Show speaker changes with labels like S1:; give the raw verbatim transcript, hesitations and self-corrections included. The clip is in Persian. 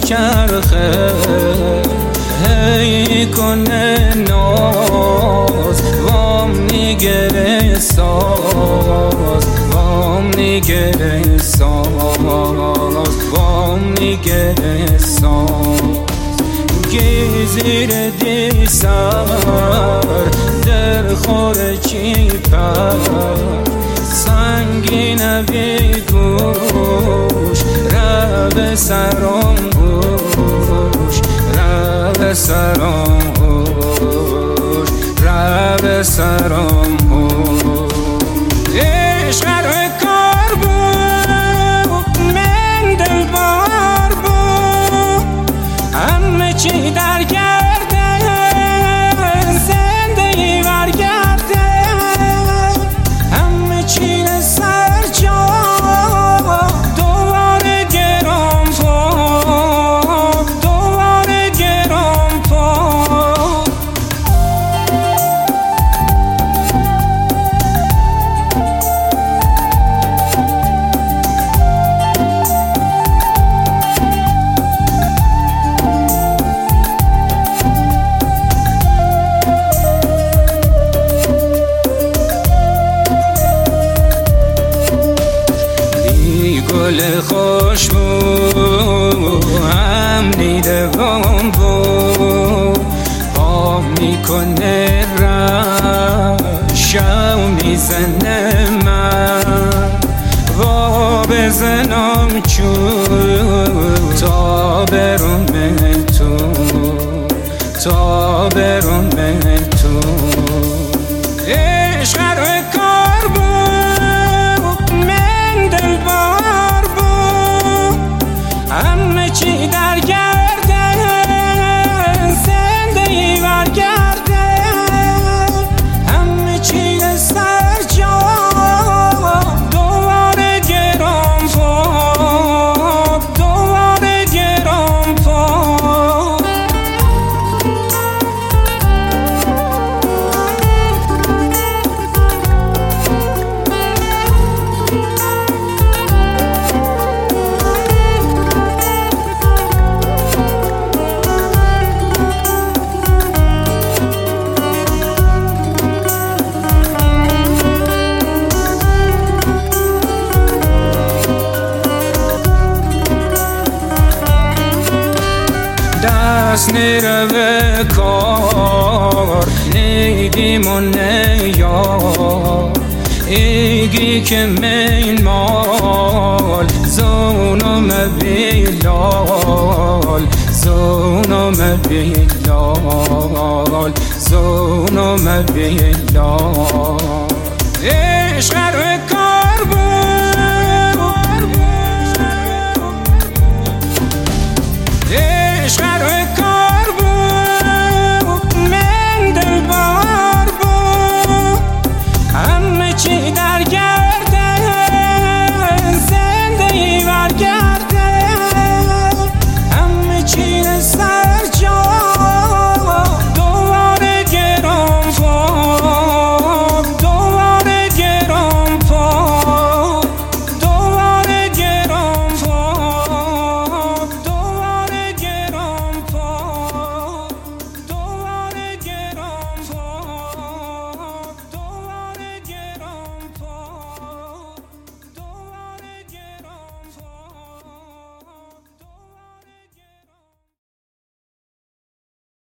S1: میچرخه هی کنه ناز وام نیگره ساز وام نیگره ساز وام نیگره ساز گیزیر دی سر در خور چی پر سنگین بی گوش رب سرام گوش رب سرام گوش رب سرام گوش عشق روی کار بود من دلبار بود همه چی در گرده زندگی برگرده همه چی سر جا دوباره گرام پا دوباره گرام پا گل خوش بود هم دیده وام بود آب میکنه رشم میزنه من وا بزنم چون تا برون من تو تا برون من تو عشق روی کار بود من دلبار همه چی در گرده زندگی برگرده همه چی سر جا دوباره گرام پا دوباره گرام پا دست نیره به کار نیگیم و نیار ایگی که من مال زونم بیلال زونم بیلال زونم بیلال